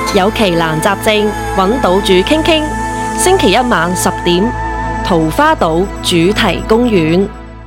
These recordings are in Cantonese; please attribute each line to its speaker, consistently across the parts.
Speaker 1: 有奇難雜症揾島主傾傾。星期一晚10點，桃花島主題公園。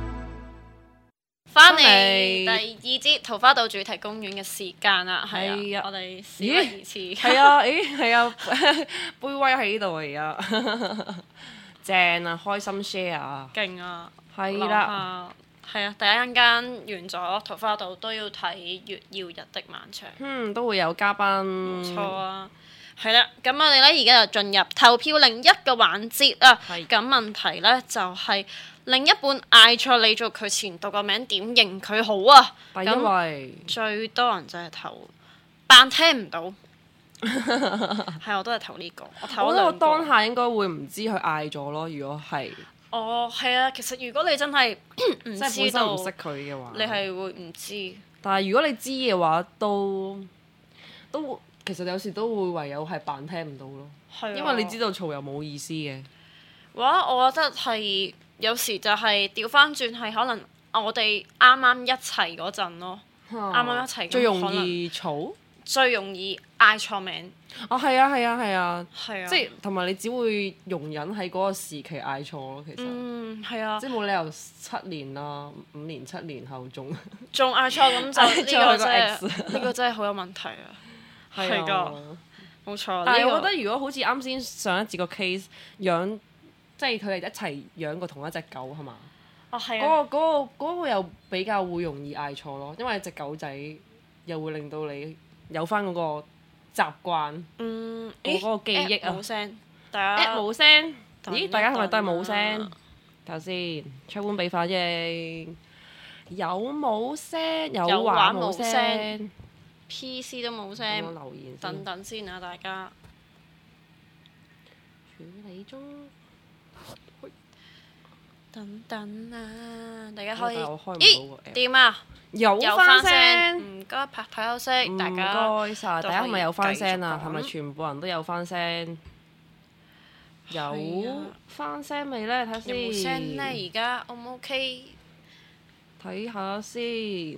Speaker 2: 翻嚟第二節桃花島主題公園嘅時間啦，係啊，我哋事不宜遲。
Speaker 1: 係啊，係啊，杯威喺呢度而家，正啊，開心 share 啊，
Speaker 2: 勁啊，
Speaker 1: 係啦，
Speaker 2: 係啊，第一陣間完咗桃花島都要睇《月曜日的漫長》，
Speaker 1: 都會有嘉賓，
Speaker 2: 冇錯啊。係啦，咁我哋咧而家就進入投票另一個環節啊。咁問題咧就係另一半嗌錯你做佢前度個名，點認佢好啊？
Speaker 1: 因為
Speaker 2: 最多人就係投扮聽唔到，係我都係投呢個。我投咗兩個。
Speaker 1: 我覺得我當下應該會唔知佢嗌咗咯。如果係，
Speaker 2: 係啊，其實如果你真係唔知道，
Speaker 1: 唔識佢嘅話，
Speaker 2: 你係會唔知。
Speaker 1: 但係如果你知嘅話，都其實有時都會唯有係扮聽唔到咯。
Speaker 2: 係啊，
Speaker 1: 因為你知道嘈又冇意思嘅。
Speaker 2: 我覺得係有時就係調翻轉，係可能我哋啱啱一齊嗰陣咯，啱啱一齊
Speaker 1: 最容易嘈，
Speaker 2: 最容易嗌錯名。
Speaker 1: 係啊，係啊，係啊，
Speaker 2: 係啊，
Speaker 1: 即係同埋你只會容忍喺嗰個時期嗌錯咯。其實，
Speaker 2: 係啊，
Speaker 1: 即係冇理由7年啦，5年7年後仲
Speaker 2: 嗌錯咁就呢個真係好有問題啊！係㗎，冇錯。
Speaker 1: 但係我覺得如果好似啱先上一節個 case 養，即係佢哋一齊養過同一隻狗係嘛？
Speaker 2: 係啊。
Speaker 1: 嗰個又比較會容易嗌錯咯，因為隻狗仔又會令到你有翻嗰個習慣，嗰個記憶啊。
Speaker 2: 冇聲，大家
Speaker 1: 冇聲。咦？大家係咪都係冇聲？睇下先，出碗俾反應。有冇聲？有話冇聲。
Speaker 2: PC 都冇聲，
Speaker 1: 留言
Speaker 2: 等等先啊，大家
Speaker 1: 處理中，
Speaker 2: 等等啊，大家可以掂啊，
Speaker 1: 有翻聲，
Speaker 2: 唔該拍台休息，大家
Speaker 1: 唔該晒，大家係咪有翻聲啊？係咪全部人都有翻聲？有翻聲未呢？睇下先。有冇
Speaker 2: 聲呢？而家 O 唔 OK？
Speaker 1: 睇下先。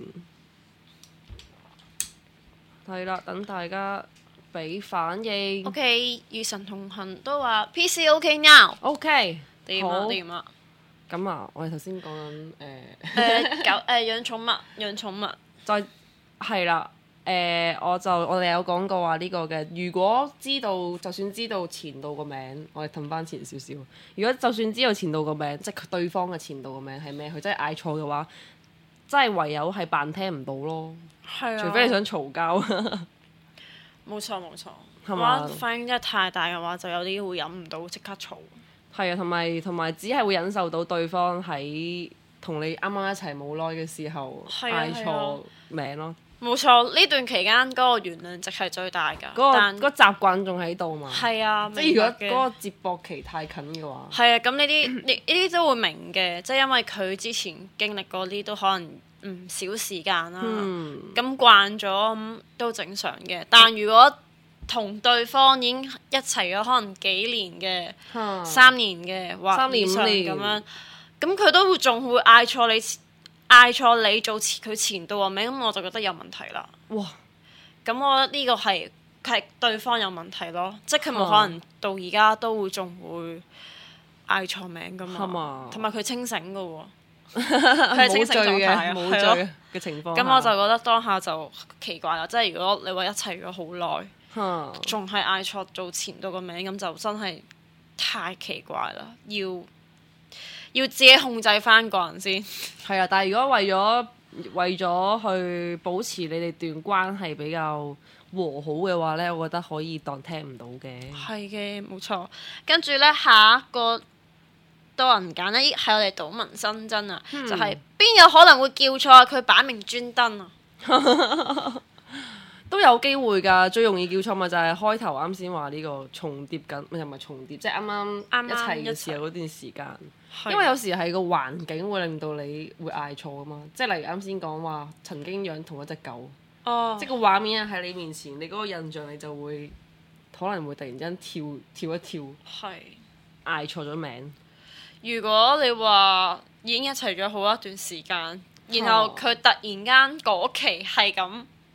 Speaker 1: 係啦，等大家俾反應。
Speaker 2: OK， 與神同行都話 PC OK now。OK。掂啊掂啊。
Speaker 1: 咁啊，我哋頭先講緊
Speaker 2: 養寵物。
Speaker 1: 再係啦，我哋有講過話呢個嘅。如果就算知道前度個名，我哋褪翻前少少。如果就算知道前度個名，即係對方嘅前度個名係咩，佢真係嗌錯嘅話，真係唯有係扮聽唔到咯。
Speaker 2: 係啊，
Speaker 1: 除非你想嘈交。
Speaker 2: 冇錯，
Speaker 1: 係嘛？
Speaker 2: 反應真係太大嘅話，就有啲會忍唔到，即刻嘈。
Speaker 1: 係啊，同埋只係會忍受到對方喺同你啱啱一齊冇耐嘅時候嗌錯名咯。
Speaker 2: 冇錯，呢段期間嗰個原諒值係最大㗎。
Speaker 1: 嗰個習慣仲喺度嘛？
Speaker 2: 係啊，
Speaker 1: 即係如果嗰個接駁期太近嘅話。
Speaker 2: 係啊，咁呢啲都會明嘅，即係因為佢之前經歷過啲都可能唔少時間啦。咁慣咗咁都正常嘅，但如果同對方已經一齊咗可能幾年嘅、3年嘅或以上咁樣，咁佢都仲會嗌錯你做佢前度個名，咁我就覺得有問題啦。
Speaker 1: 哇！
Speaker 2: 咁我覺得呢個係對方有問題咯，即係佢冇可能到而家都會仲會嗌錯名噶嘛，同埋佢清醒噶喎，佢係清醒狀態
Speaker 1: 冇罪嘅情況。
Speaker 2: 咁我就覺得當下就奇怪啦，即係如果你話一齊咗好耐，仲係嗌錯做前度個名，咁就真係太奇怪啦，要自己控制翻個人先。
Speaker 1: 係啊，但係如果為咗去保持你哋段關係比較和好嘅話呢，我覺得可以當聽唔到嘅。
Speaker 2: 係嘅，冇錯。跟住呢，下一個多人揀呢，係我哋島民新增啊，就係邊有可能會叫錯啊？佢擺明專登啊！
Speaker 1: 都有機會㗎，最容易叫錯咪就係開頭啱先話呢個重疊緊，又唔係重疊，即係啱啱一齊嘅時候嗰段時間。因為有時係個環境會令到你會嗌錯㗎嘛，即係例如啱先講話曾經養同一隻狗，即係個畫面喺你面前，你嗰個印象你就會可能會突然間跳一跳，嗌錯咗名。
Speaker 2: 如果你話已經一齊咗好一段時間，然後佢突然間嗰期係咁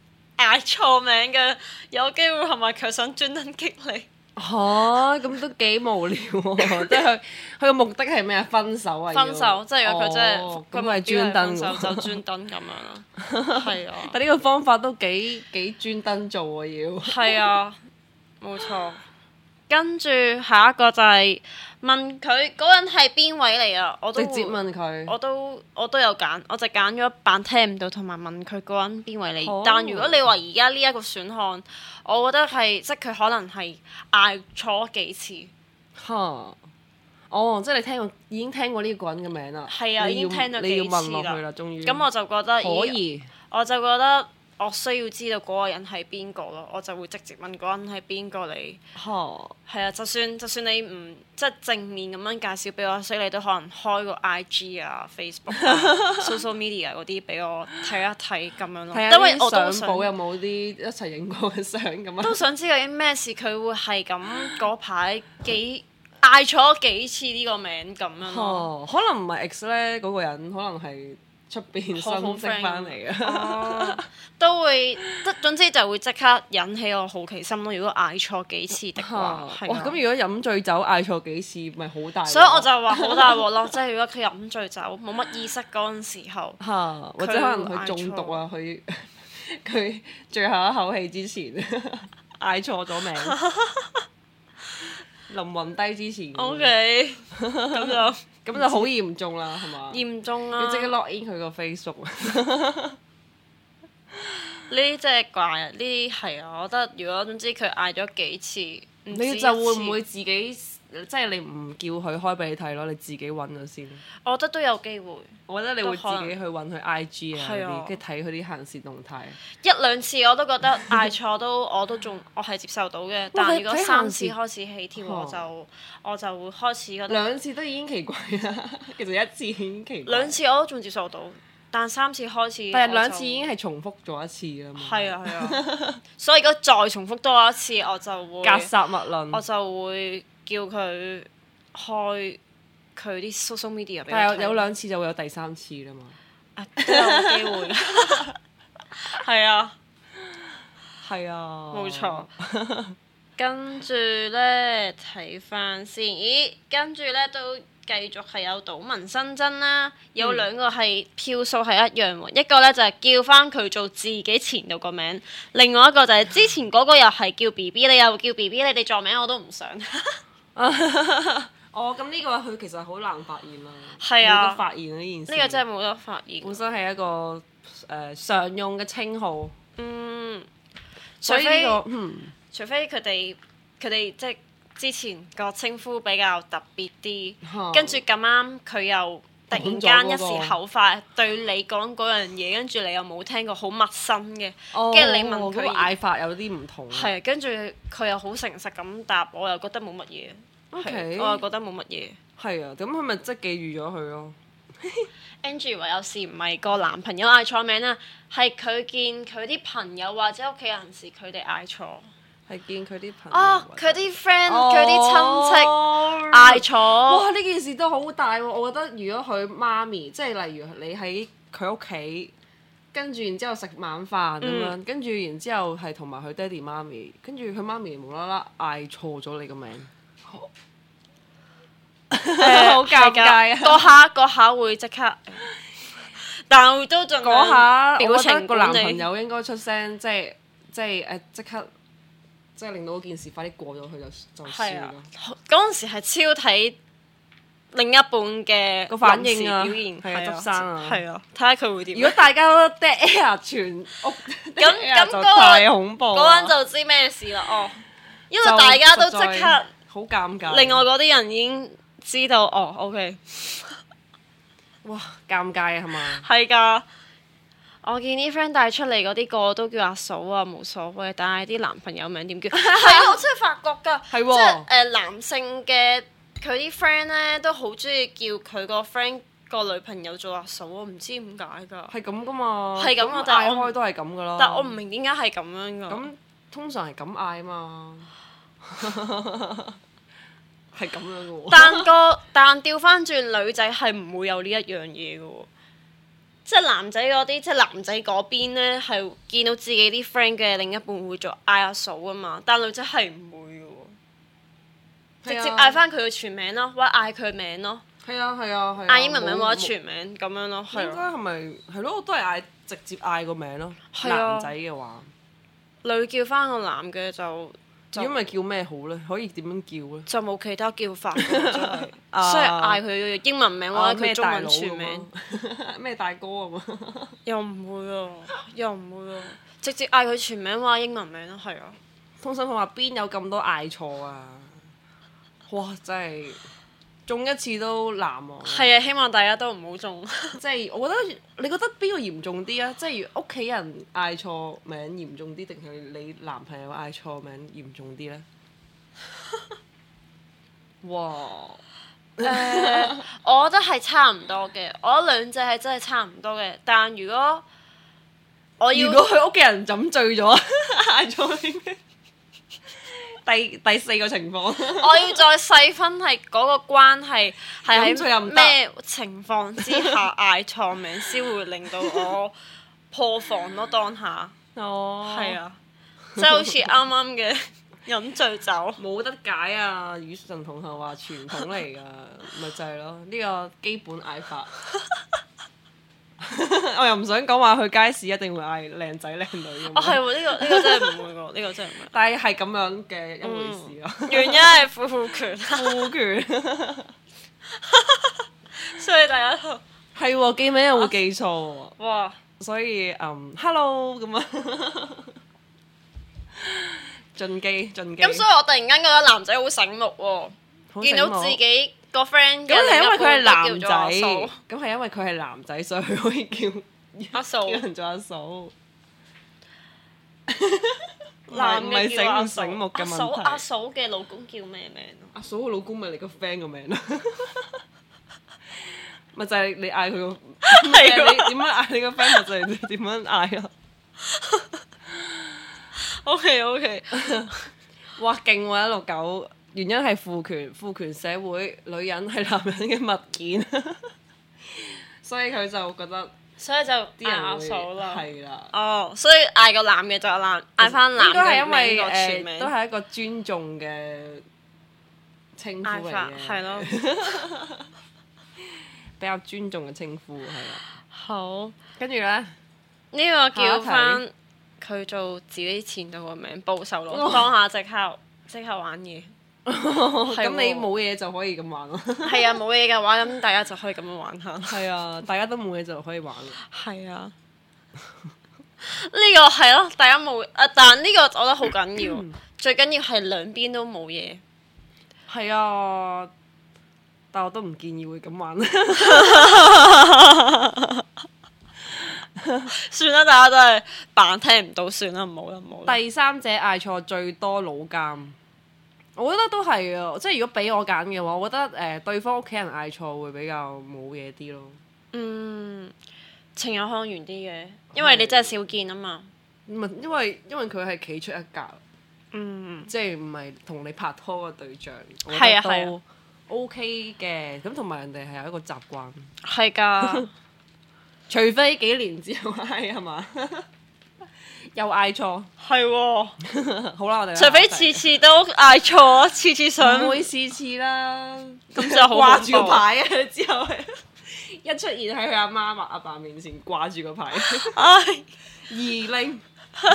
Speaker 2: 嗌錯名嘅，有機會係咪佢想專登激你？
Speaker 1: 嚇，咁都幾無聊喎！即係佢個目的係咩啊？分手啊？
Speaker 2: 分手，即係如果佢真係
Speaker 1: 咁係專登
Speaker 2: 分手就專登咁樣啦。係啊，
Speaker 1: 但呢個方法都幾專登做啊！要
Speaker 2: 係啊，冇錯。跟住下一個就係問佢嗰人係邊位嚟啊？我都
Speaker 1: 直接問佢。
Speaker 2: 我都有揀，我就揀咗扮聽唔到同埋問佢嗰人邊位嚟。
Speaker 1: 哦
Speaker 2: 但如果你話而家呢一個選項，我覺得係即係佢可能係嗌錯幾次。
Speaker 1: 嚇！哦，即係你已經聽過呢個人嘅名啦。
Speaker 2: 係啊，已經聽咗
Speaker 1: 你要
Speaker 2: 幾次
Speaker 1: 問落去啦，終於。
Speaker 2: 咁我就覺得
Speaker 1: 可以。
Speaker 2: 我就覺得我需要知道嗰個人係邊個咯，我就會直接問嗰人係邊個嚟。係啊，就算你唔即係正面咁樣介紹俾我，所以你都可能開個 IG 啊、Facebook 啊、social media 嗰啲俾我睇一睇咁樣咯。因為我都
Speaker 1: 相簿有冇啲一齊影過嘅相咁啊？
Speaker 2: 都想知究竟咩事佢會係咁嗰排嗌錯幾次呢個名咁樣咯。
Speaker 1: 可能唔係 X 咧，嗰個人可能係出邊新識翻嚟嘅。
Speaker 2: 都會總之就會即刻引起我好奇心咯。如果嗌錯幾次的話，
Speaker 1: 哇！咁如果飲醉酒嗌錯幾次，咪好大鑊。
Speaker 2: 所以我就話好大鑊咯。即係如果佢飲醉酒冇乜意識嗰陣時候，
Speaker 1: 或者可能佢中毒啊，佢最後一口氣之前嗌錯咗名，臨暈低之前。
Speaker 2: OK，咁
Speaker 1: 就好嚴重啦，係嘛？
Speaker 2: 嚴重啦！
Speaker 1: 要即刻 log in 佢個 Facebook。
Speaker 2: 呢啲真係怪啊！呢啲係啊，我覺得如果總之佢嗌咗幾次，
Speaker 1: 你就會唔會自己即係你唔叫佢開俾你睇咯？你自己揾咗先。
Speaker 2: 我覺得都有機會。
Speaker 1: 我覺得你會自己去揾佢 IG 啊嗰啲，跟住睇佢啲行事動態。
Speaker 2: 一兩次我都覺得嗌錯我係接受到嘅，但如果3次開始起跳，我就會開始覺得
Speaker 1: 2次都已經奇怪啦。其實1次已經奇怪。
Speaker 2: 2次我都仲接受到。但3次開始，
Speaker 1: 但係2次已經係重複咗一次啦嘛。
Speaker 2: 係啊，所以如果再重複多一次，我就會
Speaker 1: 格殺勿論。
Speaker 2: 我就會叫佢開佢啲 social media 俾我睇。
Speaker 1: 但係有2次就會有第3次啦嘛。
Speaker 2: 都有機會。係啊，
Speaker 1: 係啊，
Speaker 2: 冇錯。跟住咧睇翻先，跟住咧都繼續係有賭文新增啦，有2個係票數係一樣喎，一個咧就係叫翻佢做自己前度個名，另外一個就係之前嗰個又係叫 BB，你又叫 BB，你哋撞名我都唔想。
Speaker 1: 咁呢個佢其實好難發現啦，
Speaker 2: 係啊，
Speaker 1: 冇得發現呢件事。
Speaker 2: 呢個真係冇得發現。
Speaker 1: 本身係一個常用嘅稱號。
Speaker 2: 除非佢哋即係之前個稱呼比較特別啲，跟住咁啱佢又突然間一時口快對你講嗰樣嘢，跟住你又冇聽過，好陌生嘅，跟住你問佢
Speaker 1: 嗌法有啲唔同。
Speaker 2: 係，跟住佢又好誠實咁答，我又覺得冇乜嘢。
Speaker 1: OK，
Speaker 2: 我又覺得冇乜嘢。
Speaker 1: 係啊，咁佢咪即係記預咗佢咯。
Speaker 2: Angie 話有時唔係個男朋友嗌錯名啊，係佢見佢啲朋友或者屋企人時佢哋嗌錯。
Speaker 1: 係見佢啲朋友。
Speaker 2: 佢啲 friend 佢啲親戚嗌錯。
Speaker 1: 哇！呢件事都好大喎，我覺得如果佢媽咪，即係例如你喺佢屋企，跟住然之後食晚飯咁樣，跟住然之後係同埋佢爹哋媽咪，跟住佢媽咪無啦啦嗌錯咗你個名。好尷尬啊！
Speaker 2: 嗰下會即刻，但係都仲
Speaker 1: 嗰下，
Speaker 2: 表情
Speaker 1: 個男朋友應該出聲，即係即刻，即係令到嗰件事快啲過咗去就算啦。
Speaker 2: 嗰陣時係超睇另一半嘅
Speaker 1: 個反應啊，
Speaker 2: 表現
Speaker 1: 係啊，執生啊，
Speaker 2: 係啊，睇下佢會點。
Speaker 1: 如果大家都 dead air 全屋，
Speaker 2: 咁
Speaker 1: 就太恐怖。
Speaker 2: 嗰陣就知咩事啦，因為大家都即刻
Speaker 1: 好尷尬。
Speaker 2: 另外嗰啲人已經知道OK。
Speaker 1: 哇，尷尬啊，係嘛？
Speaker 2: 係㗎，我見啲 friend 帶出嚟嗰啲個都叫阿嫂啊，冇所謂，但係啲男朋友名點叫？係啊，我真係發覺㗎，
Speaker 1: 係喎，
Speaker 2: 即係男性嘅佢啲 friend 咧都好中意叫佢個 friend 個女朋友做阿嫂，我唔知點解㗎。
Speaker 1: 係咁㗎嘛，
Speaker 2: 係咁啊，但係
Speaker 1: 嗌開都係咁㗎啦。
Speaker 2: 但係我唔明點解係咁樣㗎。
Speaker 1: 咁通常係咁嗌啊嘛。係咁樣嘅喎，
Speaker 2: 但調翻轉女仔係唔會有呢一樣嘢嘅喎， 即係男仔嗰啲，即係男仔嗰邊咧係見到自己啲 friend 嘅另一半會做嗌阿嫂啊嘛，但女仔係唔會嘅喎，直接嗌翻佢嘅全名咯，或者嗌佢名咯。
Speaker 1: 係啊係啊係啊！
Speaker 2: 嗌英文名或者全名咁樣咯，係
Speaker 1: 應該係咪係咯？我都係直接嗌個名咯。男仔嘅話，
Speaker 2: 女叫翻個男嘅就
Speaker 1: 因為叫咩好咧？可以點樣叫咧？
Speaker 2: 就冇其他叫法嘅，真係，所以嗌佢英文名或者佢中文全名，
Speaker 1: 咩大哥咁啊？
Speaker 2: 又唔會啊，又唔會啊，直接嗌佢全名或者英文名咯，係啊。
Speaker 1: 通訊話邊有咁多嗌錯啊？哇！真係〜中一次都難喎。
Speaker 2: 係啊，希望大家都唔好中。
Speaker 1: 即係我覺得，你覺得邊個嚴重啲啊？即係屋企人嗌錯名嚴重啲，定係你男朋友嗌錯名嚴重啲呢？哇！
Speaker 2: 我覺得係差唔多嘅，我覺得兩者係真係差唔多嘅。但如果
Speaker 1: 佢屋企人飲醉咗嗌錯名。第四個情況，
Speaker 2: 我要再細分係嗰個關係係喺咩情況之下嗌錯名先會令到我破防咯，當下。
Speaker 1: 哦，
Speaker 2: 係啊，即係好似啱啱嘅飲醉酒，
Speaker 1: 冇得解啊！與神同行話傳統嚟㗎，咪就係咯，呢個基本嗌法。我又唔想講話去街市一定會嗌靚仔靚女咁。
Speaker 2: 係喎，呢個真係唔會喎，呢個真係唔會。
Speaker 1: 但係係咁樣嘅一回事咯。
Speaker 2: 原因係父權。
Speaker 1: 父權。
Speaker 2: 所以大家都
Speaker 1: 係喎，記名又會記錯喎。
Speaker 2: 哇！
Speaker 1: 所以hello 咁啊。進機。
Speaker 2: 咁所以我突然間覺得男仔好醒目喎，見到自己個 friend
Speaker 1: 咁係因為佢係男仔，
Speaker 2: 咁
Speaker 1: 係因為佢係男仔，所以佢可以叫
Speaker 2: 阿嫂，
Speaker 1: 叫人做阿嫂。
Speaker 2: 男嘅叫阿
Speaker 1: 醒目嘅問題。
Speaker 2: 阿嫂嘅老公叫咩名？
Speaker 1: 阿嫂嘅老公咪你個 friend 個名咯，咪就係你嗌佢個，你點樣嗌你個 friend 咪就係你點樣嗌咯。
Speaker 2: OK，
Speaker 1: 哇勁喎169。原因係父權社會，女人係男人嘅物件，所以佢就覺得，
Speaker 2: 所以就
Speaker 1: 啲人
Speaker 2: 阿嫂啦，
Speaker 1: 係啦。
Speaker 2: 哦，所以嗌個男嘅就嗌翻男嘅名個全名，
Speaker 1: 都係一個尊重嘅稱呼嚟嘅，
Speaker 2: 係咯，
Speaker 1: 比較尊重嘅稱呼係啦。
Speaker 2: 好，
Speaker 1: 跟住咧，
Speaker 2: 呢個叫翻佢做自己前度個名報仇咯，當下即刻玩嘢。
Speaker 1: 咁你冇嘢就可以咁玩咯。
Speaker 2: 係啊，冇嘢嘅話，咁大家就可以咁樣玩下。
Speaker 1: 係啊，大家都冇嘢就可以玩。
Speaker 2: 係啊，呢個係咯，大家冇但呢個我覺得好緊要，最緊要係兩邊都冇嘢。
Speaker 1: 係啊，但我都唔建議會咁玩。
Speaker 2: 算啦，大家都係扮聽唔到，算啦，唔好啦，唔好。
Speaker 1: 第三者嗌錯最多老監。我覺得都係啊，即係如果俾我揀嘅話，我覺得對方屋企人嗌錯會比較冇嘢啲咯。
Speaker 2: 情有可原啲嘅，因為你真係少見啊嘛。
Speaker 1: 唔係因為佢係企出一格，即係唔係同你拍拖嘅對象，我覺得都 OK 嘅。咁同埋人哋係有一個習慣，
Speaker 2: 係㗎，
Speaker 1: 除非幾年之後係嘛？又嗌錯，
Speaker 2: 係喎。
Speaker 1: 好啦，我哋
Speaker 2: 除非次次都嗌錯，次次想
Speaker 1: 唔會次次啦，
Speaker 2: 咁就好
Speaker 1: 掛住個牌啊！之後一出現喺佢阿媽或阿爸面前掛住個牌，20，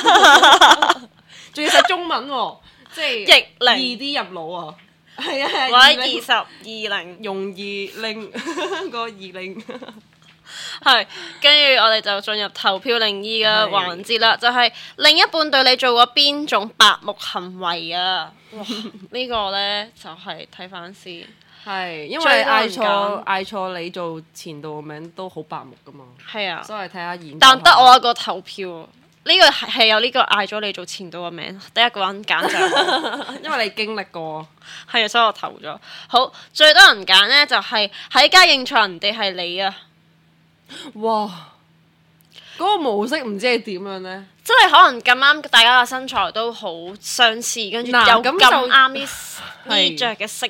Speaker 1: 仲要寫中文喎，即係
Speaker 2: 逆齡
Speaker 1: 易啲入腦啊！係啊，
Speaker 2: 或者20，
Speaker 1: 容易令個20。
Speaker 2: 係，跟住我哋就進入投票靈異嘅環節啦，就係另一半對你做過邊種白目行為啊？哇！呢個呢，就係睇翻先，
Speaker 1: 係因為嗌錯你做前度個名都好白目噶嘛。係啊，所以睇下演。
Speaker 2: 但得我一個投票，呢個係有呢個嗌咗你做前度個名，第一個人揀就係
Speaker 1: 因為你經歷過。
Speaker 2: 係啊，所以我投咗。好，最多人揀呢，就係喺街認錯人哋係你啊！
Speaker 1: 哇！嗰個模式唔知係點樣呢？
Speaker 2: 即係可能咁啱大家嘅身材都好相似，跟住又咁啱啲衣着嘅色又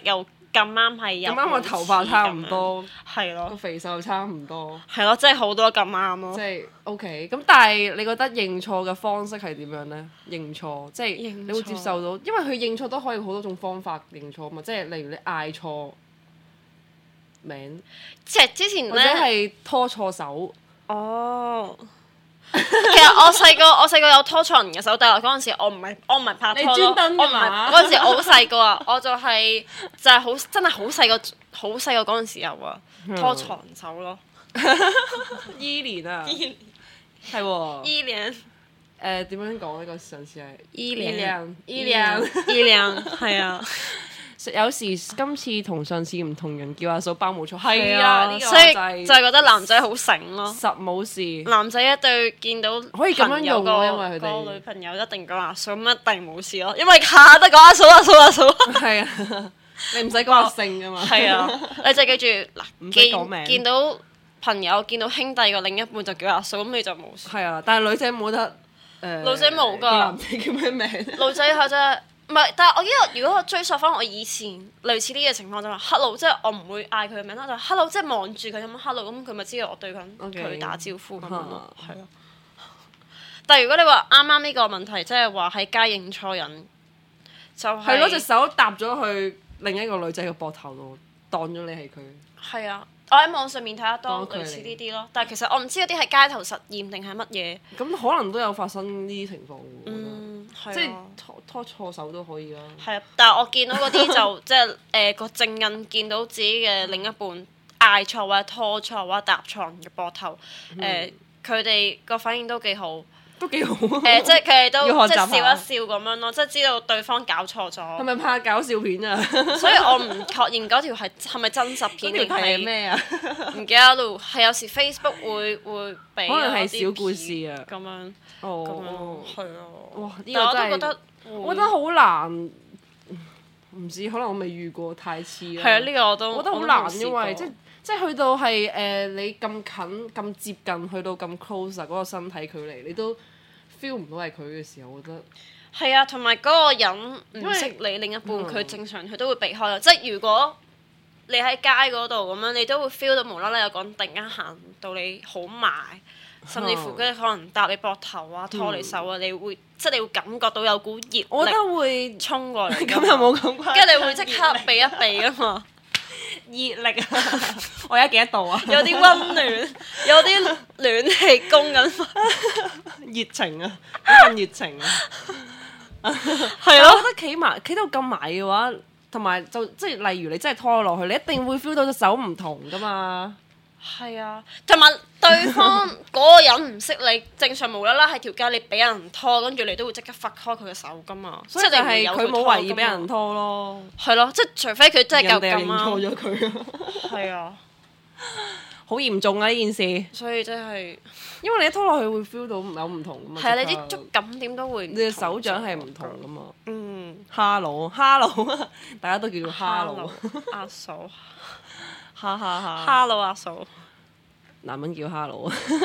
Speaker 2: 咁啱係有
Speaker 1: 咁啱個頭髮差唔多，
Speaker 2: 係咯，
Speaker 1: 個肥瘦差唔多，
Speaker 2: 係咯，即係好多咁啱咯。
Speaker 1: 即係 OK。咁但係你覺得認錯嘅方式係點樣咧？認錯即係你會接受到，因為佢認錯都可以好多種方法認錯嘛。即係例如你嗌錯名，
Speaker 2: 即係之前咧，
Speaker 1: 或者係拖錯手。
Speaker 2: 哦。其實我細個有拖錯人嘅手，但係嗰陣時我唔係拍拖咯，
Speaker 1: 你專登
Speaker 2: 我唔
Speaker 1: 㗎嘛
Speaker 2: 係嗰陣時我好細個啊，我就係真係好細個嗰陣時候啊，拖錯人手咯。
Speaker 1: 依年啊，
Speaker 2: 依
Speaker 1: 係喎。
Speaker 2: 依年
Speaker 1: 點樣講呢個上次係
Speaker 2: 依年
Speaker 1: 依年
Speaker 2: 係啊，
Speaker 1: 有時今次同上次唔同人叫阿嫂包冇錯，係
Speaker 2: 係
Speaker 1: 啊，呢個
Speaker 2: 所以
Speaker 1: 就係
Speaker 2: 就係覺得男仔好醒咯。
Speaker 1: 實冇事。
Speaker 2: 男仔一對見到
Speaker 1: 可以咁樣用咯因為佢哋
Speaker 2: 個女朋友一定講阿嫂，咁一定冇事咯，因為下下都講阿嫂阿嫂阿嫂。
Speaker 1: 係啊，你唔使講個姓噶嘛。
Speaker 2: 係啊，你就記住
Speaker 1: 唔使講名
Speaker 2: 見到朋友見到兄弟個另一半就叫阿嫂，咁你就冇事。
Speaker 1: 係啊，但係女仔冇得
Speaker 2: 女仔冇㗎
Speaker 1: 叫男仔叫咩名？
Speaker 2: 女仔係啫，唔係，但係我記得如果我追溯翻我以前類似呢個情況就話 hello，即係我唔會嗌佢嘅名啦，就 hello，即係望住佢咁樣 hello，咁佢咪知道我對緊佢打招呼咁樣咯，係啊。但係如果你話啱啱呢個問題，即係話喺街認錯人，就係
Speaker 1: 攞隻手搭咗去另一個女仔嘅膊頭度，當咗你係佢。
Speaker 2: 係啊，我喺網上面睇得多
Speaker 1: 當佢
Speaker 2: 類似呢啲咯，但係其實我唔知嗰啲係街頭實驗定係乜嘢。
Speaker 1: 咁可能都有發生呢啲情況嘅，我覺得
Speaker 2: 係啊
Speaker 1: 即係拖錯手都可以啦。
Speaker 2: 係啊，但係我見到嗰啲就即係個證人見到自己嘅另一半嗌錯或者拖錯或者搭錯人嘅膊頭，佢哋個反應都幾好。
Speaker 1: 都幾好。
Speaker 2: 即係佢哋都
Speaker 1: 要學習下
Speaker 2: 即係笑一笑咁樣咯，即係知道對方搞錯
Speaker 1: 係
Speaker 2: 咗。
Speaker 1: 咪拍搞笑片啊？
Speaker 2: 所以我唔確認嗰條係咪真實片定
Speaker 1: 嗰條係
Speaker 2: 係
Speaker 1: 咩啊？
Speaker 2: 唔記得咯。係有時 Facebook 會俾
Speaker 1: 可能係
Speaker 2: 嗰啲
Speaker 1: 小故事啊
Speaker 2: 片咁樣。
Speaker 1: 哦，
Speaker 2: 係啊。
Speaker 1: 哇！呢
Speaker 2: 但我
Speaker 1: 個真係
Speaker 2: 都覺得，
Speaker 1: 我覺得好難。唔知可能我未遇過太似啦。
Speaker 2: 係啊，呢個我都
Speaker 1: 我覺得好難，因為即係去到係你咁近咁接近，去到咁 close 啊嗰個身體距離，你都 feel 唔到係佢嘅時候，我覺得
Speaker 2: 係啊，同埋嗰個人唔識你另一半，佢正常佢都會避開咯。即係如果你喺街嗰度咁樣，你都會 feel 到無啦啦有個人突然間行到你好埋，甚至乎跟住可能搭你膊頭啊、拖你手啊，你會即係你會感覺到有股熱
Speaker 1: 我覺
Speaker 2: 力
Speaker 1: 得會
Speaker 2: 衝過嚟。
Speaker 1: 咁又冇咁誇張。
Speaker 2: 跟住你會即刻避一避啊嘛，
Speaker 1: 熱力啊！我而家幾多度啊？
Speaker 2: 有啲温暖，有啲暖氣供緊。
Speaker 1: 熱情啊，好熱情啊！係咯，我覺得企到咁埋嘅話，同埋就即係例如你真係拖落去，你一定會 feel 到隻手唔同噶嘛。
Speaker 2: 係啊，同埋對方嗰個人唔識你，正常無啦啦喺條街你俾人拖，跟住你都會即刻拂開佢嘅手噶嘛。
Speaker 1: 所以就係佢冇懷疑俾人
Speaker 2: 拖。
Speaker 1: 拖咯。
Speaker 2: 係咯，即係除非佢真係夠咁
Speaker 1: 人哋認錯
Speaker 2: 啱。
Speaker 1: 咗佢啊！
Speaker 2: 係啊，
Speaker 1: 好嚴重啊呢件事，
Speaker 2: 所以真係
Speaker 1: 因為你一拖落去會 feel 到有唔同噶嘛。
Speaker 2: 係啊，你
Speaker 1: 即刻
Speaker 2: 啲觸感點都會。
Speaker 1: 你嘅手掌係唔同噶嘛。
Speaker 2: 嗯。
Speaker 1: 哈佬，大家都叫做哈佬，
Speaker 2: 阿嫂，
Speaker 1: 哈哈哈。
Speaker 2: 哈佬阿嫂。
Speaker 1: 男人叫哈佬，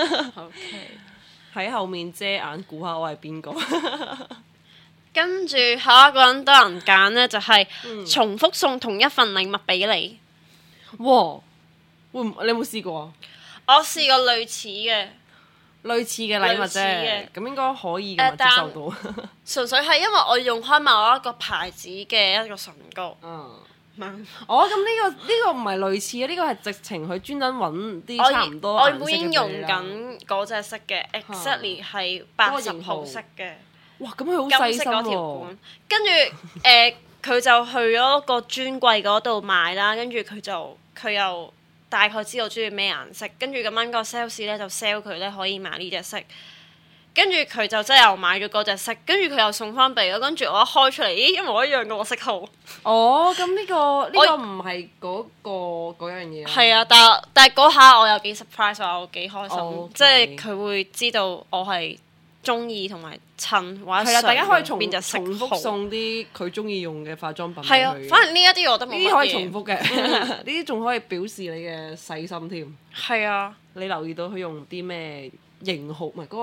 Speaker 2: OK。
Speaker 1: 喺後面遮眼，估下我係邊個？
Speaker 2: 跟住下一個人多人揀呢，就係重複送同一份禮物俾你。
Speaker 1: 哇！你有冇試過啊？
Speaker 2: 我試過類似嘅，
Speaker 1: 類似嘅禮物
Speaker 2: 類似
Speaker 1: 啫
Speaker 2: 嘅，
Speaker 1: 咁應該可以嘅嘛，
Speaker 2: 但
Speaker 1: 接受到。
Speaker 2: 純粹係因為我用開某一個牌子嘅一個唇膏。
Speaker 1: 嗯。
Speaker 2: 嗯
Speaker 1: 哦，咁呢個唔係類似啊，呢個係直情佢專登揾啲差唔多
Speaker 2: 我
Speaker 1: 顏色嘅
Speaker 2: 已經用
Speaker 1: 俾你啦
Speaker 2: 緊嗰隻色嘅，exactly 係80號色嘅
Speaker 1: 哇！咁佢好細心
Speaker 2: 金色嗰條
Speaker 1: 喎
Speaker 2: 管。。跟住佢就去咗個專櫃嗰度買啦，跟住佢又大概知道中意咩顏色，跟住咁啱個 sales 咧就 sell 佢咧可以買呢隻色。跟住佢就真係又買咗嗰隻色，跟住佢又送翻俾我，跟住我一開出嚟，咦，一模一樣嘅我色號。
Speaker 1: 哦，咁呢個唔係嗰樣嘢。
Speaker 2: 係啊，但係嗰下我又幾 surprise，我又幾開心，
Speaker 1: Okay
Speaker 2: 即係佢會知道我係中意同埋襯或者
Speaker 1: 係啦，大家可以
Speaker 2: 邊隻色
Speaker 1: 重複
Speaker 2: 號。
Speaker 1: 送啲佢中意用嘅化妝品俾
Speaker 2: 係啊
Speaker 1: 佢，
Speaker 2: 反而呢一啲我都冇乜
Speaker 1: 呢啲可以重
Speaker 2: 嘢。
Speaker 1: 複嘅，呢啲仲可以表示你嘅細心添。
Speaker 2: 係啊，
Speaker 1: 你留意到佢用啲咩型號？唔係嗰個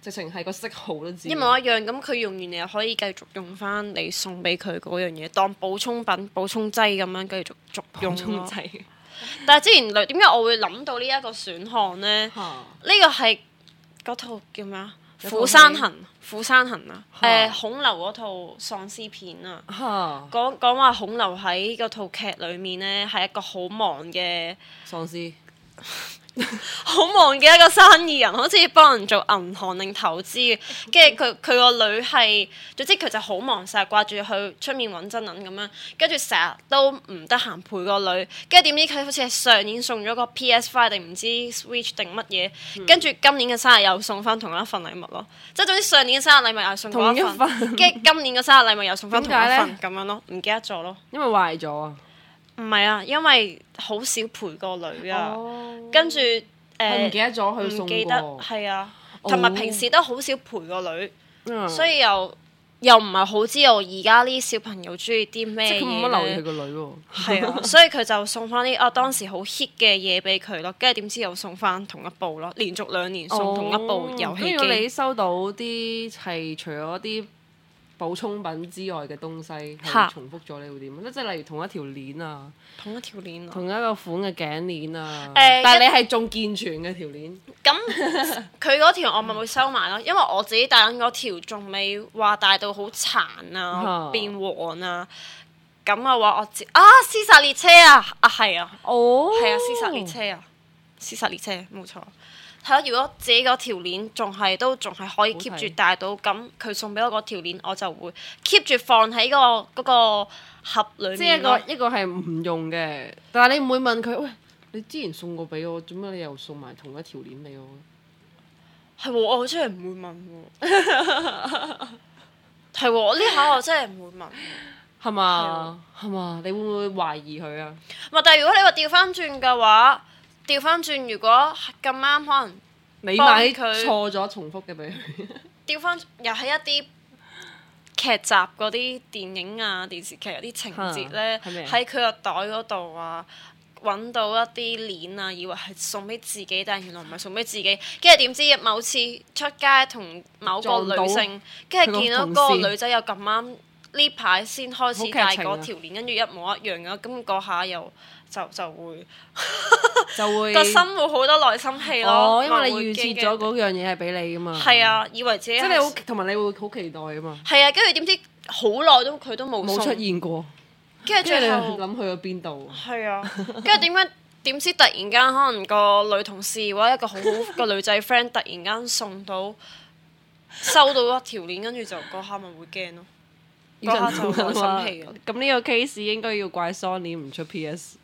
Speaker 1: 直情係個色號都知。
Speaker 2: 一模一樣，咁佢用完你又可以繼續用翻你送俾佢嗰樣嘢，當補充品、補充劑咁樣繼續續用咯。但係之前點解我會諗到呢一個選項呢？呢個係嗰套叫咩啊？《釜山行》啊，孔劉嗰套喪屍片啊，講話孔劉喺嗰套劇裡面呢，係一個好忙嘅
Speaker 1: 喪屍。
Speaker 2: 好忙嘅一個生意人，好似幫人做銀行定投資嘅，跟住佢個女係，總之佢就好忙，成日掛住去出面揾真銀咁樣，跟住成日都唔得閒陪個女，跟住點知佢好似係上年送咗個 PS5 定唔知 Switch 定乜嘢，跟住今年嘅生日又送翻同一份禮物咯，即係總之上年嘅生日禮物又送嗰一份，跟住今年嘅生日禮物又送翻同一份咁樣咯，唔記得咗咯，
Speaker 1: 因為壞咗啊。
Speaker 2: 唔係啊，因為好少陪個女啊，跟住
Speaker 1: 唔記得咗佢送過，
Speaker 2: 唔記得係啊，同埋平時都好少陪個女，所以又唔係好知道而家啲小朋友中意啲咩嘢咧。
Speaker 1: 即係佢冇乜留意佢個女喎。
Speaker 2: 係啊，所以佢就送翻啲當時好 hit 嘅嘢俾佢咯，跟住點知又送翻同一部咯，連續2年送同一部遊戲機。
Speaker 1: 如果你收到啲係除咗啲補充品之外嘅東西係重複咗，你會點？即係例如同一條鏈啊，
Speaker 2: 同一條鏈啊，
Speaker 1: 同一個款嘅頸鏈啊，但係你係仲健全嘅條鏈。
Speaker 2: 咁佢嗰條我咪會收埋咯，因為我自己戴緊嗰條仲未話戴到好殘啊，變黃啊。咁嘅話我知啊，屍殺列車啊，係啊，係啊，屍殺列車啊，屍殺列車冇錯。係咯，如果自己嗰條鏈仲係可以 keep 住戴到，咁佢送俾我嗰條鏈，我就會 keep 住放喺嗰個盒裏面。即係
Speaker 1: 一個係唔用嘅，但係你唔會問佢，喂，你之前送過俾我，做咩你又送埋同一條鏈俾我？
Speaker 2: 係喎，我真係唔會問喎。係喎，呢下我真係唔會問。
Speaker 1: 係嘛？係嘛？你會唔會懷疑佢啊？
Speaker 2: 唔係，但係如果你話調翻轉嘅話。調翻轉，如果咁啱可能
Speaker 1: 你買錯咗重複嘅俾佢，
Speaker 2: 調翻又係一啲劇集嗰啲電影啊、電視劇有啲情節咧，喺佢個袋嗰度啊，揾到一啲鏈啊，以為係送俾自己，但係原來唔係送俾自己。跟住點知某次出街同某個女性，跟住見到嗰個女仔又咁啱呢排先開始戴嗰條鏈，跟住一模一樣嘅，咁嗰下又就會個心會好多內心戲咯。
Speaker 1: 因為你預設咗嗰樣嘢係俾你噶嘛。
Speaker 2: 係啊，以為自己
Speaker 1: 即係你好，同埋你會好期待噶嘛。
Speaker 2: 係啊，跟住點知好耐都佢都冇
Speaker 1: 出現過。
Speaker 2: 跟住最後
Speaker 1: 諗去咗邊度？
Speaker 2: 係啊，跟住點知突然間可能個女同事或者一個好好個女仔 friend 突然間收到一條鏈，跟住就嗰下咪會驚咯。嗰下就內心戲咯。
Speaker 1: 咁呢個 case 應該要怪 Sony 唔出 PS6。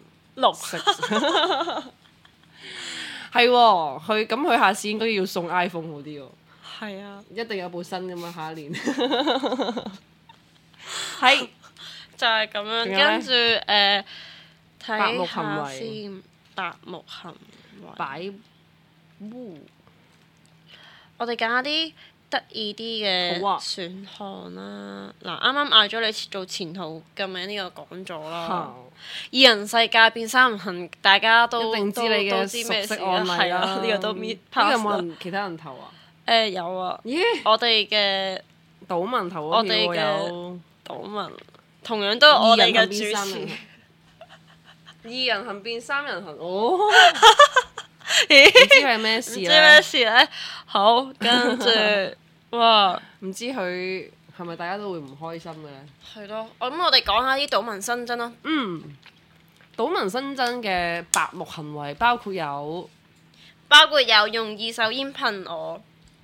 Speaker 1: 係喎，佢下次應該要送 iPhone 好啲喎。
Speaker 2: 係啊，
Speaker 1: 一定有部新㗎嘛，下一年。
Speaker 2: 係就係咁樣，跟住睇下先。白目行為。
Speaker 1: 擺烏。
Speaker 2: 我哋揀下啲得意啲嘅選項啦。嗱，啱啱嗌咗你做前途嘅名，呢個講咗啦。二人世界變三人行，大家都
Speaker 1: 一定知你嘅熟悉案例啦。
Speaker 2: 呢個都 meet pass 啦。
Speaker 1: 呢個有冇人其他人投啊？
Speaker 2: 有啊。
Speaker 1: 咦？
Speaker 2: 我哋嘅
Speaker 1: 賭文投嗰票有
Speaker 2: 賭文，同樣都係我哋嘅主持。
Speaker 1: 二人行變三人行，唔知係咩事咧？
Speaker 2: 唔知咩事咧？好，跟住哇，
Speaker 1: 唔知佢係咪大家都會唔開心嘅咧？
Speaker 2: 係咯，我哋講下啲賭文新增啦。
Speaker 1: 賭文新增嘅白目行為包括有
Speaker 2: 用二手煙噴我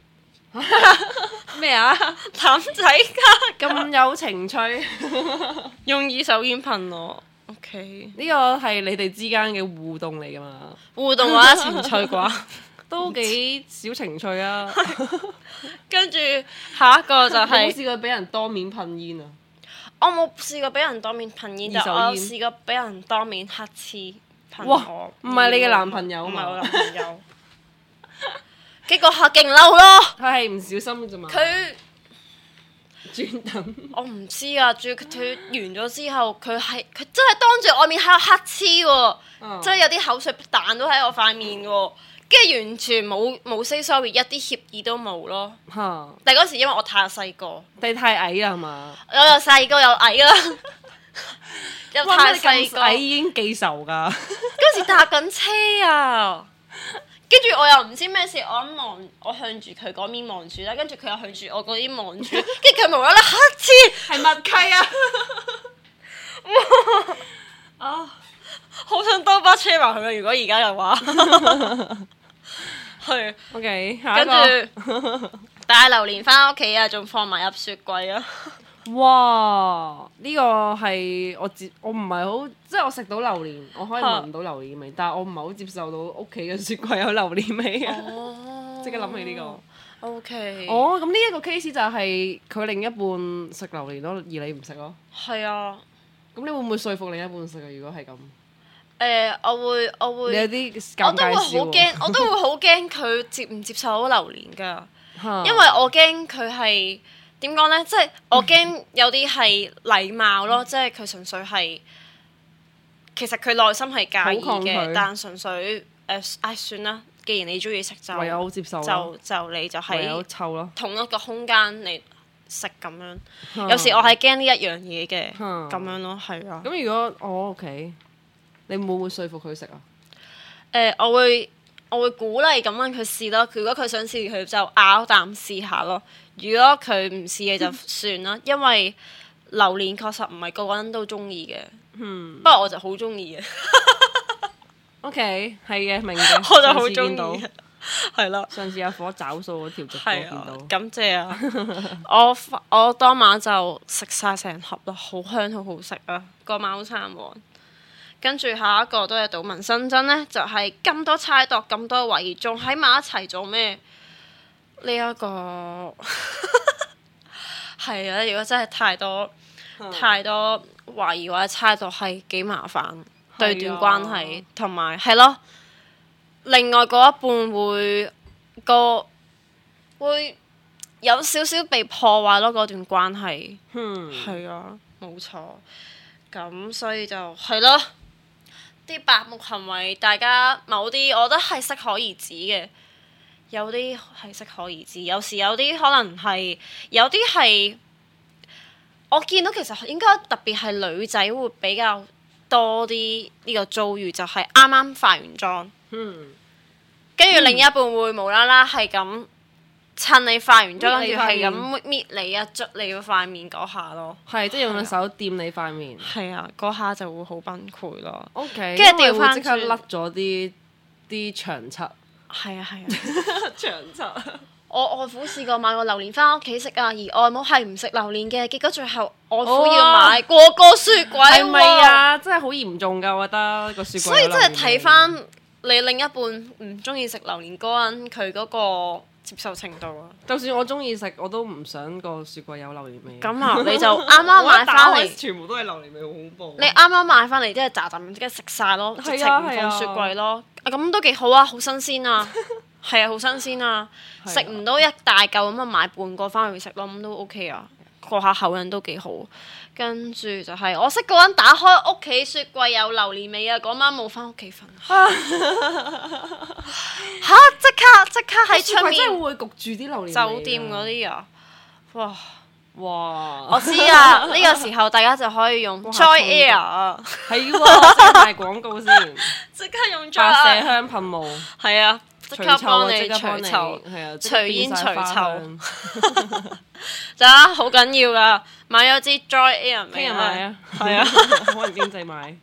Speaker 1: 咩啊？
Speaker 2: 淡仔卡
Speaker 1: 咁有情趣，
Speaker 2: 用二手煙噴我。OK，
Speaker 1: 呢個係你哋之間嘅互動嚟噶嘛？
Speaker 2: 互動或者情趣啩，
Speaker 1: 都幾小情趣啊！
Speaker 2: 跟住下一個就係、
Speaker 1: 有冇試過俾人當面噴煙啊？
Speaker 2: 我冇試過俾人當面噴煙，但我有試過俾人當面乞嗤噴我。
Speaker 1: 唔係你嘅男朋友，
Speaker 2: 唔係我男朋友。結果下勁嬲咯！
Speaker 1: 佢係唔小心啫嘛。佢專登。我
Speaker 2: 唔知啊，仲要佢完咗之後，佢真係當住我面喺度乞嗤喎，即係有啲口水彈到喺我塊面喎。 跟住完全冇 say sorry，一啲協議都冇咯。
Speaker 1: 嚇！
Speaker 2: 但係嗰時因為我太細個，
Speaker 1: 你太矮啦係嘛？
Speaker 2: 我又細個又矮啦，又
Speaker 1: 哇！
Speaker 2: 太
Speaker 1: 你
Speaker 2: 細個。
Speaker 1: 咁矮已經記仇㗎。
Speaker 2: 嗰時搭緊車啊，跟住我又唔知咩事，我向住佢嗰邊望住啦，跟住佢又向住我嗰邊望住，跟住佢無啦啦黑黐，
Speaker 1: 係默契啊！啊！
Speaker 2: 好想兜巴車埋佢啊！如果而家嘅話，係
Speaker 1: OK，下一
Speaker 2: 跟
Speaker 1: 個。
Speaker 2: 住帶榴蓮翻屋企啊，仲放埋入雪櫃啊！
Speaker 1: 哇！呢個係我唔係好，即係我食到榴蓮，我可以聞到榴蓮味，但係我唔係好接受到屋企嘅雪櫃有榴蓮味啊！
Speaker 2: 哦，
Speaker 1: 即刻諗起呢個。
Speaker 2: OK。
Speaker 1: 哦，咁呢一個 case 就係佢另一半食榴蓮咯，而你唔食咯。
Speaker 2: 係啊。
Speaker 1: 咁你會唔會說服另一半食啊？如果係咁，
Speaker 2: 我會。
Speaker 1: 你有啲
Speaker 2: 我都會
Speaker 1: 尷尬笑
Speaker 2: 好驚，我都會好驚佢接唔接受到榴蓮㗎，
Speaker 1: 喎。
Speaker 2: 因為我驚佢係點講呢？即係我驚有啲係禮貌咯，即係佢純粹係其實佢內心係介意
Speaker 1: 好抗拒
Speaker 2: 嘅，但純粹算啦。既然你中意食就
Speaker 1: 唯有好接受咯，
Speaker 2: 就你就
Speaker 1: 唯有
Speaker 2: 喺
Speaker 1: 臭咯。
Speaker 2: 同一個空間嚟食咁樣。有時我係驚呢一樣嘢嘅咁樣咯，係啊。
Speaker 1: 咁如果我屋企，你會唔會說服佢食啊？
Speaker 2: 我會鼓勵咁樣佢試咯。如果佢想試，佢就咬啖試下咯。如果佢唔試嘅就算啦，因為榴蓮確實唔係個個人都中意嘅。不過我就好中意嘅。
Speaker 1: OK，係嘅，明嘅。
Speaker 2: 我就好中意
Speaker 1: 到，
Speaker 2: 係啦。
Speaker 1: 上次有火找數嗰條直播見
Speaker 2: 係啊
Speaker 1: 到，，
Speaker 2: 感謝啊！我當晚就食晒成盒啦，好香好好食啊！個貓餐王。跟住下一個都係島民新增呢，就係、是、咁多猜度咁多懷疑，仲喺埋一齊做咩？呢、一個係啊！如果真係太多懷疑或者猜度，係幾麻煩對段關係，同埋係咯。另外嗰一半會有少少被破壞咯，嗰段關係。係啊，冇錯。咁所以就係咯。啲白目行為，大家某啲我覺得係適可而止嘅，有啲係適可而止，有時有啲可能係，有啲係我見到其實應該特別係女仔會比較多啲呢個遭遇，就係啱啱化完妝，跟住另一半會無啦啦係咁趁你化完妝，跟住係咁搣你啊，捽你嗰塊面嗰下咯，
Speaker 1: 係即係用隻手掂你塊面。
Speaker 2: 係啊，嗰下就會好崩潰咯。
Speaker 1: OK，
Speaker 2: 跟住掉翻
Speaker 1: 即刻甩咗啲長漆。
Speaker 2: 係啊係啊，
Speaker 1: 長漆。
Speaker 2: 我外父試過買個榴蓮翻屋企食啊，而外母係唔食榴蓮嘅，結果最後外父要買過個雪櫃喎。
Speaker 1: 係咪啊？真係好嚴重㗎，我覺得個雪櫃。
Speaker 2: 所以真係睇翻你另一半唔中意食榴蓮嗰陣，佢嗰個接受程度啊。
Speaker 1: 就算我中意食，我都唔想個雪櫃有榴蓮味。
Speaker 2: 咁啊，你就啱啱買翻嚟，
Speaker 1: 全部都係榴蓮味，好恐怖。
Speaker 2: 你啱啱買翻嚟，即係喳喳即刻食晒咯，直情唔放雪櫃咯。咁都幾好啊，好新鮮啊！係啊，好新鮮啊！食唔到一大嚿咁啊，買半個翻去食咯，咁都 OK 啊，過下口癮都幾好。跟住就係我識嗰人打開屋企雪櫃有榴蓮味啊，嗰晚冇翻屋企瞓。嚇！即刻喺出面，
Speaker 1: 真係會焗住啲榴蓮味。
Speaker 2: 酒店嗰啲啊，哇！
Speaker 1: 我
Speaker 2: 知啊，呢個時候大家就可以用 Joy Air 啊，
Speaker 1: 係喎，先賣廣告先。
Speaker 2: 即刻用
Speaker 1: 白
Speaker 2: Joy
Speaker 1: 麝
Speaker 2: Air，
Speaker 1: 香噴霧。
Speaker 2: 係啊。即刻幫你除臭，
Speaker 1: 係啊，
Speaker 2: 隨煙除臭，就好緊要噶。買咗支 Joy Air
Speaker 1: 聽日買啊，
Speaker 2: 係啊，
Speaker 1: 可能經濟買。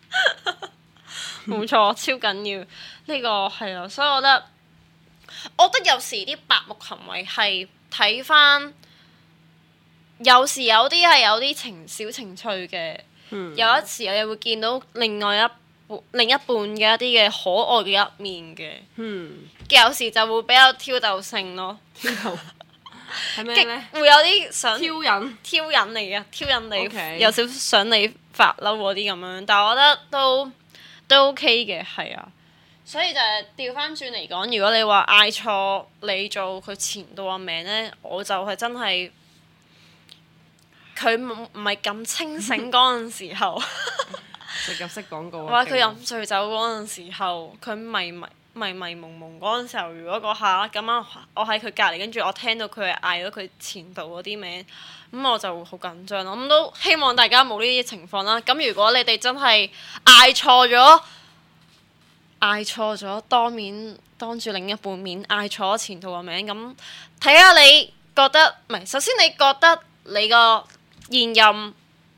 Speaker 2: 冇錯，超緊要。呢個係啊，所以我覺得有時啲白目行為係睇翻，有時有啲係有啲小情趣嘅。有一次我又會見到另一半嘅一啲嘅可愛嘅一面嘅，有時就會比較挑逗性咯。
Speaker 1: 挑逗係咩咧？
Speaker 2: 會有啲想
Speaker 1: 挑釁
Speaker 2: 你嘅，挑釁你
Speaker 1: Okay
Speaker 2: 有少少想你發嬲嗰啲咁樣，但係我覺得都 OK 嘅，係啊。所以就係調翻轉嚟講，如果你話嗌錯你做佢前度個名咧，我就係真係佢唔係咁清醒嗰陣時候。
Speaker 1: 植入式廣告。
Speaker 2: 或者佢飲醉酒嗰陣時候，佢迷迷迷蒙蒙嗰陣時候，如果嗰下咁啱我喺佢隔離，跟住我聽到佢係嗌咗佢前度嗰啲名，咁我就好緊張咯。咁都希望大家冇呢啲情況啦。咁如果你哋真係嗌錯咗，當住另一半面嗌錯前度個名，咁睇下你覺得，唔係，首先你覺得你個現任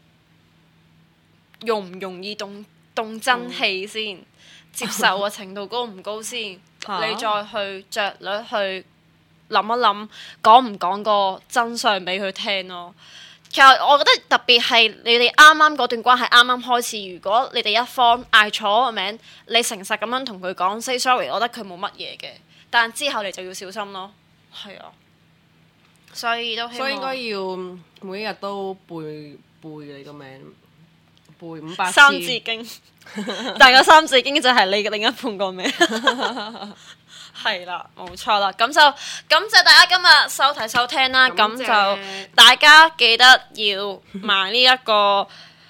Speaker 2: 容唔容易動真氣先？接受嘅程度高唔高先？你再去着率去諗一諗，講唔講個真相俾佢聽咯。其實我覺得特別係你哋啱啱嗰段關係啱啱開始，如果你哋一方嗌錯個名，你誠實咁樣同佢講 say sorry， 我覺得佢冇乜嘢嘅。但之後你就要小心咯。係啊，所以都希望
Speaker 1: 應該要每一日都背你個名，背500次。
Speaker 2: 三字經，但個三字經就係你嘅另一半個名。係啦，冇錯啦，咁就感謝大家今日收睇收聽啦，咁就大家記得要買呢一個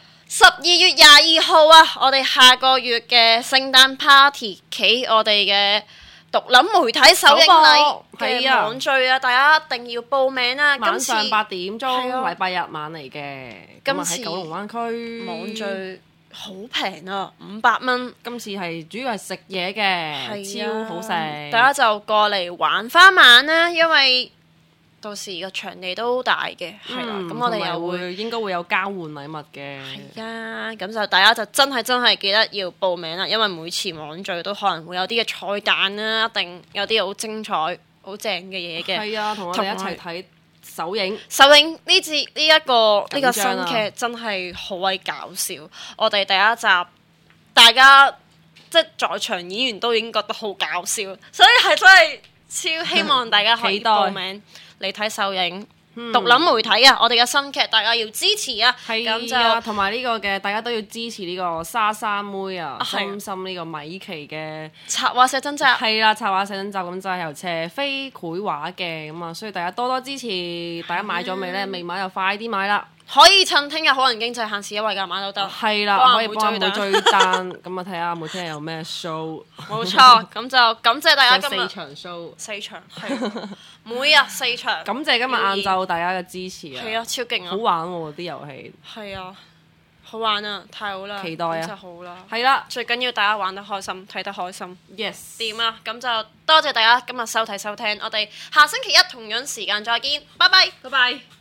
Speaker 2: 12月22號啊，我哋下個月嘅聖誕 party 企我哋嘅獨立媒體首映禮嘅網聚啊，大家一定要報名啊！
Speaker 1: 晚上8點鐘，禮拜日晚嚟嘅，今次喺九龍灣區
Speaker 2: 網聚。好平啊，500蚊。
Speaker 1: 今次係主要係食嘢嘅，超好食。
Speaker 2: 大家就過嚟玩翻晚啦，因為到時個場地都大嘅，係啦。咁我哋又會
Speaker 1: 應該會有交換禮物嘅。
Speaker 2: 係啊，咁就大家就真係記得要報名啦，因為每次網聚都可能會有啲嘅彩蛋啦，一定有啲好精彩、好正嘅嘢嘅。
Speaker 1: 係啊，同我哋一齊睇首映
Speaker 2: 呢一個新劇真係好鬼搞笑。我哋第一集大家即係在場演員都已經覺得好搞笑，所以係真係超希望大家可以報名嚟睇首映。獨立媒體啊，我哋嘅新劇大家要支持啊！咁就
Speaker 1: 同埋呢個嘅大家都要支持呢個莎莎妹啊，深深呢個米奇嘅
Speaker 2: 插畫寫真集。
Speaker 1: 係啦，插畫寫真集咁就係由斜飛繪畫嘅咁啊，所以大家多多支持。大家買咗未呢？未買就快啲買啦！
Speaker 2: 可以趁聽日可能經濟限時優惠價買都得。
Speaker 1: 係啦，可以幫阿妹追單。咁啊，睇下阿妹聽日有咩 show。
Speaker 2: 冇錯，咁就感謝大家今日
Speaker 1: 4場 show。
Speaker 2: 4場係每日4場。
Speaker 1: 感謝今日晏晝大家嘅支持啊！
Speaker 2: 係啊，超勁啊！
Speaker 1: 好玩喎啲遊戲。
Speaker 2: 係啊，好玩啊！太好啦！
Speaker 1: 期待啊！
Speaker 2: 就好啦。
Speaker 1: 係啦，
Speaker 2: 最緊要大家玩得開心，睇得開心。
Speaker 1: Yes。
Speaker 2: 掂啊！咁就多謝大家今日收睇收聽，我哋下星期一同樣時間再見，拜拜，
Speaker 1: 拜拜。